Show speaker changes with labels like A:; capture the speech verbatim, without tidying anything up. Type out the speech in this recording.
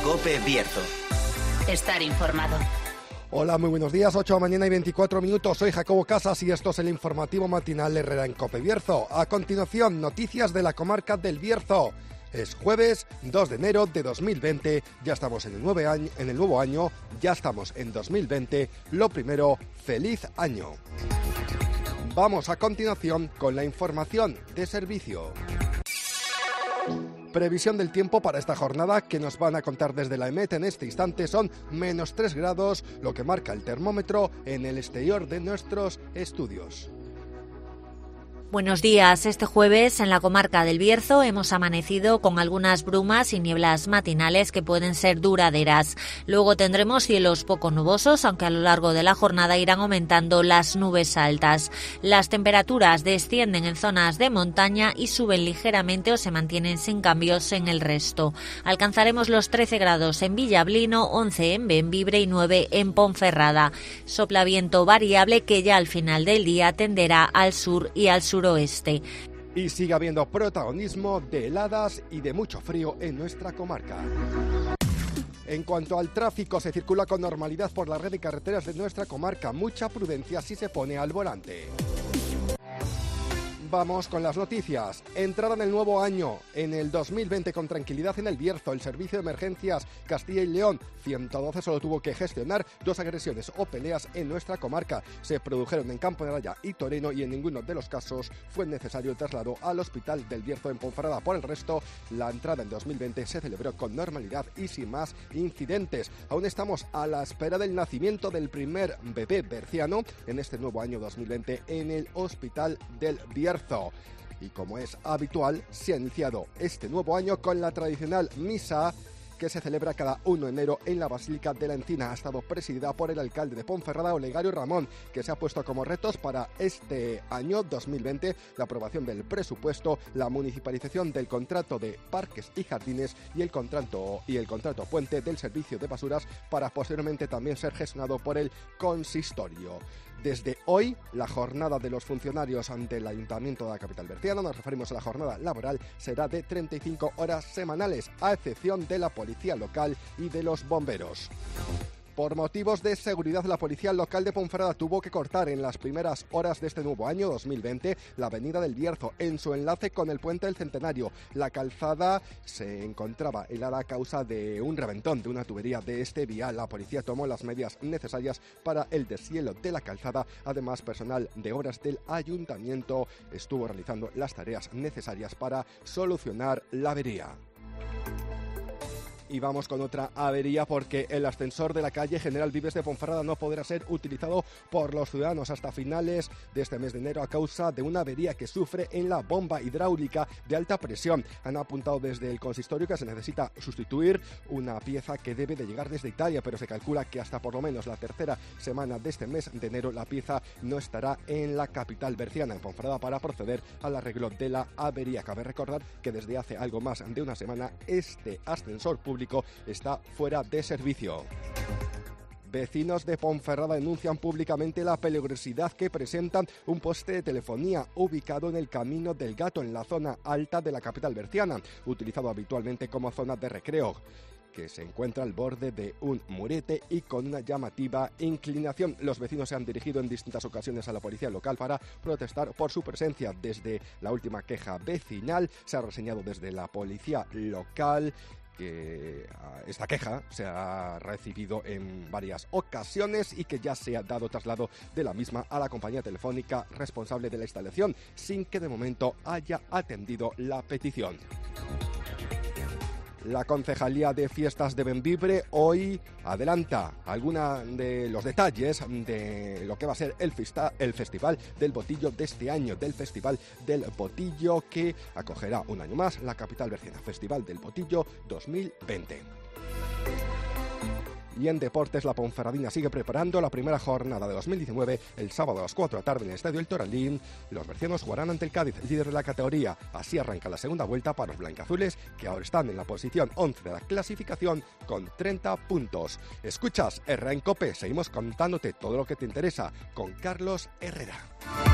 A: COPE Bierzo.
B: Estar informado.
C: Hola, muy buenos días, ocho de la mañana y veinticuatro minutos. Soy Jacobo Casas y esto es el informativo matinal Herrera en COPE Bierzo. A continuación, noticias de la comarca del Bierzo. Es jueves dos de enero de dos mil veinte, ya estamos en el, nueve año, en el nuevo año, ya estamos en dos mil veinte. Lo primero, feliz año. Vamos a continuación con la información de servicio. Previsión del tiempo para esta jornada que nos van a contar desde la EMET en este instante son menos tres grados, lo que marca el termómetro en el exterior de nuestros estudios.
D: Buenos días. Este jueves en la comarca del Bierzo hemos amanecido con algunas brumas y nieblas matinales que pueden ser duraderas. Luego tendremos cielos poco nubosos, aunque a lo largo de la jornada irán aumentando las nubes altas. Las temperaturas descienden en zonas de montaña y suben ligeramente o se mantienen sin cambios en el resto. Alcanzaremos los trece grados en Villablino, once en Bembibre y nueve en Ponferrada. Sopla viento variable que ya al final del día tenderá al sur y al sur oeste.
C: Y sigue habiendo protagonismo de heladas y de mucho frío en nuestra comarca. En cuanto al tráfico, se circula con normalidad por la red de carreteras de nuestra comarca. Mucha prudencia si se pone al volante. Vamos con las noticias. Entrada en el nuevo año, en el dos mil veinte, con tranquilidad en el Bierzo. El Servicio de Emergencias Castilla y León ciento doce solo tuvo que gestionar dos agresiones o peleas en nuestra comarca. Se produjeron en Campo de Raya y Toreno y en ninguno de los casos fue necesario el traslado al Hospital del Bierzo en Ponferrada. Por el resto, la entrada en dos mil veinte se celebró con normalidad y sin más incidentes. Aún estamos a la espera del nacimiento del primer bebé berciano en este nuevo año dos mil veinte en el Hospital del Bierzo. Y como es habitual, se ha iniciado este nuevo año con la tradicional misa que se celebra cada primero de enero en la Basílica de la Encina. Ha estado presidida por el alcalde de Ponferrada, Olegario Ramón, que se ha puesto como retos para este año dos mil veinte la aprobación del presupuesto, la municipalización del contrato de parques y jardines y el contrato y el contrato puente del servicio de basuras, para posteriormente también ser gestionado por el consistorio. Desde hoy, la jornada de los funcionarios ante el Ayuntamiento de la capital berciana, nos referimos a la jornada laboral, será de treinta y cinco horas semanales, a excepción de la policía local y de los bomberos. Por motivos de seguridad, la policía local de Ponferrada tuvo que cortar en las primeras horas de este nuevo año dos mil veinte la avenida del Bierzo en su enlace con el puente del Centenario. La calzada se encontraba helada a causa de un reventón de una tubería de este vial. La policía tomó las medidas necesarias para el deshielo de la calzada. Además, personal de obras del ayuntamiento estuvo realizando las tareas necesarias para solucionar la avería. Y vamos con otra avería, porque el ascensor de la calle General Vives de Ponferrada no podrá ser utilizado por los ciudadanos hasta finales de este mes de enero a causa de una avería que sufre en la bomba hidráulica de alta presión. Han apuntado desde el consistorio que se necesita sustituir una pieza que debe de llegar desde Italia, pero se calcula que hasta por lo menos la tercera semana de este mes de enero la pieza no estará en la capital berciana, en Ponferrada, para proceder al arreglo de la avería. Cabe recordar que desde hace algo más de una semana este ascensor público está fuera de servicio. Vecinos de Ponferrada denuncian públicamente la peligrosidad que presentan un poste de telefonía ubicado en el Camino del Gato, en la zona alta de la capital berciana, utilizado habitualmente como zona de recreo, que se encuentra al borde de un murete y con una llamativa inclinación. Los vecinos se han dirigido en distintas ocasiones a la policía local para protestar por su presencia. Desde la última queja vecinal se ha reseñado desde la policía local que esta queja se ha recibido en varias ocasiones y que ya se ha dado traslado de la misma a la compañía telefónica responsable de la instalación, sin que de momento haya atendido la petición. La Concejalía de Fiestas de Bembibre hoy adelanta algunos de los detalles de lo que va a ser el, festa, el Festival del Botillo de este año, del Festival del Botillo que acogerá un año más la capital berciana, Festival del Botillo dos mil veinte. Y en deportes, la Ponferradina sigue preparando la primera jornada de dos mil diecinueve. El sábado a las cuatro de la tarde en el Estadio El Toralín, los bercianos jugarán ante el Cádiz, líder de la categoría. Así arranca la segunda vuelta para los blancazules, que ahora están en la posición once de la clasificación con treinta puntos. Escuchas Herrera en COPE, seguimos contándote todo lo que te interesa con Carlos Herrera.